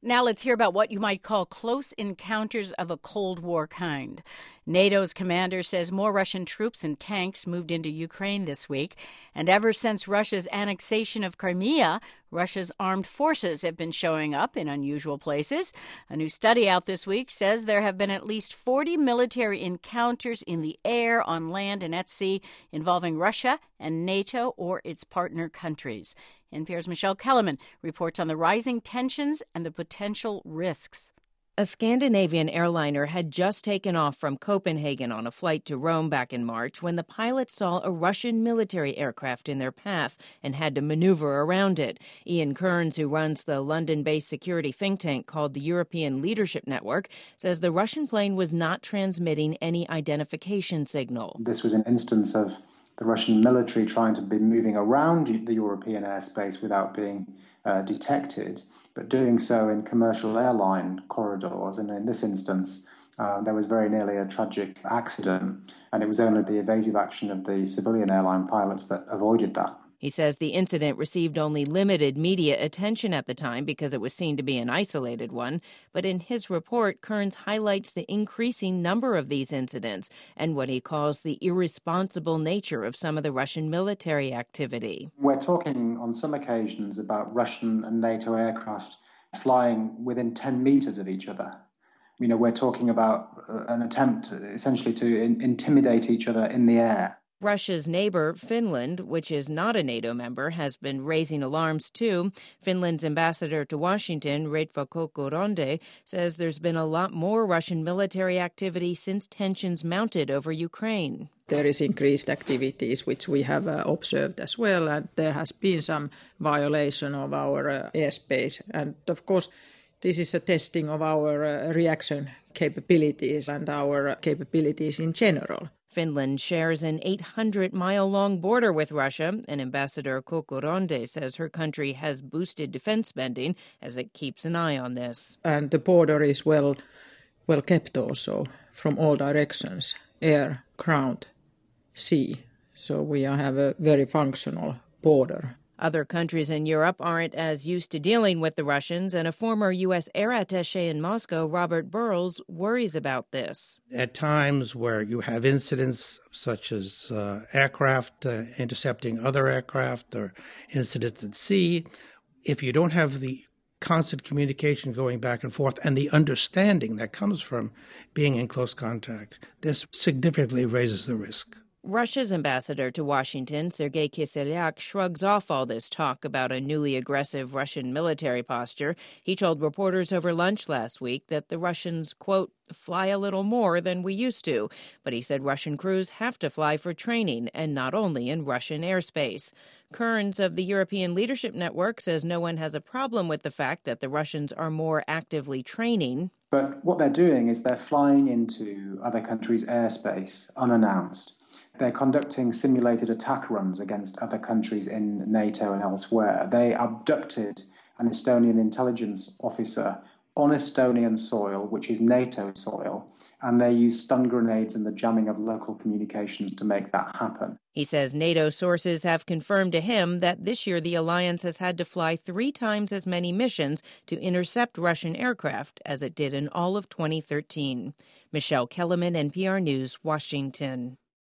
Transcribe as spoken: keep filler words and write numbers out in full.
Now let's hear about what you might call close encounters of a Cold War kind. NATO's commander says more Russian troops and tanks moved into Ukraine this week. And ever since Russia's annexation of Crimea, Russia's armed forces have been showing up in unusual places. A new study out this week says there have been at least forty military encounters in the air, on land, and at sea involving Russia and NATO or its partner countries. N P R's Michelle Kellerman reports on the rising tensions and the potential risks. A Scandinavian airliner had just taken off from Copenhagen on a flight to Rome back in March when the pilots saw a Russian military aircraft in their path and had to maneuver around it. Ian Kearns, who runs the London-based security think tank called the European Leadership Network, says the Russian plane was not transmitting any identification signal. This was an instance of the Russian military trying to be moving around the European airspace without being uh, detected, but doing so in commercial airline corridors. And in this instance, uh, there was very nearly a tragic accident, and it was only the evasive action of the civilian airline pilots that avoided that. He says the incident received only limited media attention at the time because it was seen to be an isolated one. But in his report, Kearns highlights the increasing number of these incidents and what he calls the irresponsible nature of some of the Russian military activity. We're talking on some occasions about Russian and NATO aircraft flying within ten meters of each other. You know, we're talking about an attempt essentially to in- intimidate each other in the air. Russia's neighbor, Finland, which is not a NATO member, has been raising alarms too. Finland's ambassador to Washington, Ritva Kokkoronde, says there's been a lot more Russian military activity since tensions mounted over Ukraine. There is increased activities which we have uh, observed as well, and there has been some violation of our uh, airspace. And of course, this is a testing of our uh, reaction capabilities and our uh, capabilities in general. Finland shares an eight hundred mile long border with Russia, and Ambassador Kokkoronde says her country has boosted defense spending as it keeps an eye on this. And the border is well, well kept also from all directions, air, ground, sea. So we have a very functional border. Other countries in Europe aren't as used to dealing with the Russians, and a former U S air attaché in Moscow, Robert Burles, worries about this. At times where you have incidents such as uh, aircraft uh, intercepting other aircraft or incidents at sea, if you don't have the constant communication going back and forth and the understanding that comes from being in close contact, this significantly raises the risk. Russia's ambassador to Washington, Sergei Kiselyak, shrugs off all this talk about a newly aggressive Russian military posture. He told reporters over lunch last week that the Russians, quote, fly a little more than we used to. But he said Russian crews have to fly for training and not only in Russian airspace. Kearns of the European Leadership Network says no one has a problem with the fact that the Russians are more actively training. But what they're doing is they're flying into other countries' airspace unannounced. They're conducting simulated attack runs against other countries in NATO and elsewhere. They abducted an Estonian intelligence officer on Estonian soil, which is NATO soil, and they used stun grenades and the jamming of local communications to make that happen. He says NATO sources have confirmed to him that this year the alliance has had to fly three times as many missions to intercept Russian aircraft as it did in all of twenty thirteen. Michelle Kellerman, N P R News, Washington.